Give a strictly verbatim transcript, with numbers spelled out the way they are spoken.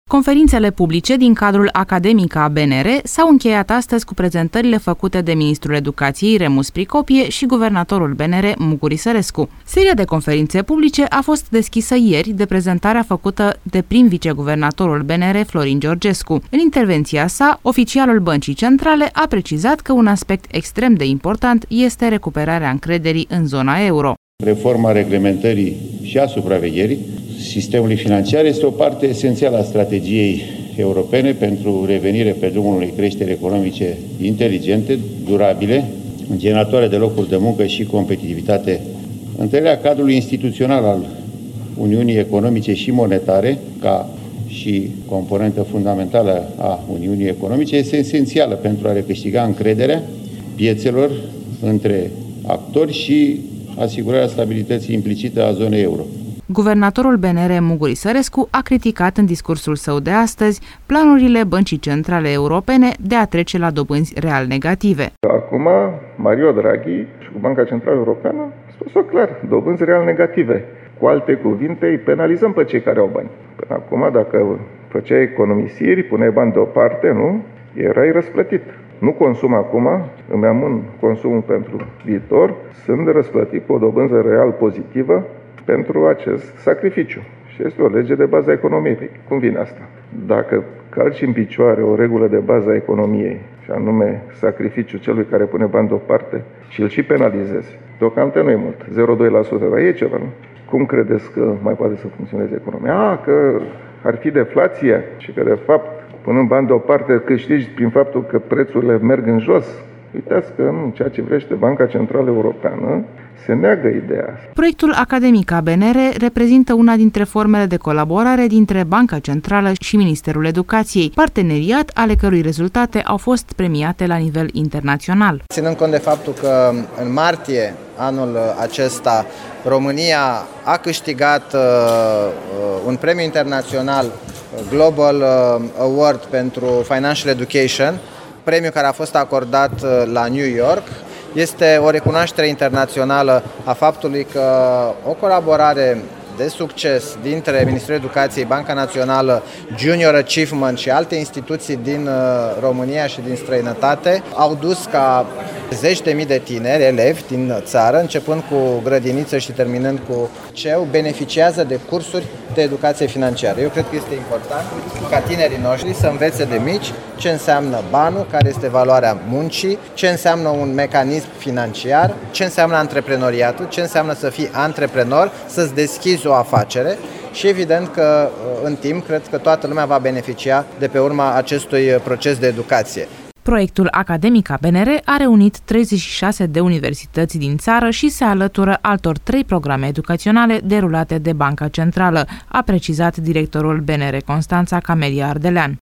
Conferințele publice din cadrul Academica B N R s-au încheiat astăzi cu prezentările făcute de ministrul educației Remus Pricopie și guvernatorul B N R Muguri Sărescu. Seria de conferințe publice a fost deschisă ieri de prezentarea făcută de prim viceguvernatorul B N R Florin Georgescu. În intervenția sa, oficialul Băncii Centrale a precizat că un aspect extrem de important este recuperarea încrederii în zona euro. Reforma reglementării și a supravegherii sistemului financiar este o parte esențială a strategiei europene pentru revenire pe drumul unei creșteri economice inteligente, durabile, generatoare de locuri de muncă și competitivitate. Întărirea cadrului instituțional al Uniunii Economice și Monetare, ca și componentă fundamentală a Uniunii Economice, este esențială pentru a recâștiga încrederea piețelor între actori și asigurarea stabilității implicite a zonei euro. Guvernatorul B N R Muguri Sărescu a criticat în discursul său de astăzi planurile Băncii Centrale Europene de a trece la dobânzi real negative. Acum, Mario Draghi și cu Banca Centrală Europeană a spus-o clar, dobânzi real negative. Cu alte cuvinte, îi penalizăm pe cei care au bani. Până acum, dacă făceai economisiri, puneai bani deoparte, nu? Erai răsplătit. Nu consum acum, îmi amân consumul pentru viitor, sunt răsplătit cu o dobândă real pozitivă pentru acest sacrificiu. Și este o lege de bază a economiei. Cum vine asta? Dacă calci în picioare o regulă de bază a economiei, și anume sacrificiul celui care pune bani deoparte, și îl și penalizezi, deocamdată nu e mult, zero virgulă doi la sută, dar e ceva, nu? Cum credeți că mai poate să funcționeze economia? A, că ar fi deflație și că, de fapt, punând bani deoparte, câștigi prin faptul că prețurile merg în jos. Uitați că în ceea ce vrește Banca Centrală Europeană se neagă ideea asta. Proiectul Academica B N R reprezintă una dintre formele de colaborare dintre Banca Centrală și Ministerul Educației, parteneriat ale cărui rezultate au fost premiate la nivel internațional. Ținând cont de faptul că în martie anul acesta România a câștigat uh, un premiu internațional Global uh, Award pentru Financial Education, premiu care a fost acordat uh, la New York, este o recunoaștere internațională a faptului că o colaborare de succes dintre Ministerul Educației, Banca Națională, Junior Achievement și alte instituții din România și din străinătate au dus ca zeci de mii de tineri, elevi din țară, începând cu grădiniță și terminând cu liceu, beneficiază de cursuri de educație financiară. Eu cred că este important ca tinerii noștri să învețe de mici ce înseamnă banul, care este valoarea muncii, ce înseamnă un mecanism financiar, ce înseamnă antreprenoriatul, ce înseamnă să fii antreprenor, să-ți deschizi o afacere și evident că în timp cred că toată lumea va beneficia de pe urma acestui proces de educație. Proiectul Academica B N R a reunit treizeci și șase de universități din țară și se alătură altor trei programe educaționale derulate de Banca Centrală, a precizat directorul B N R Constanța Camelia Ardelean.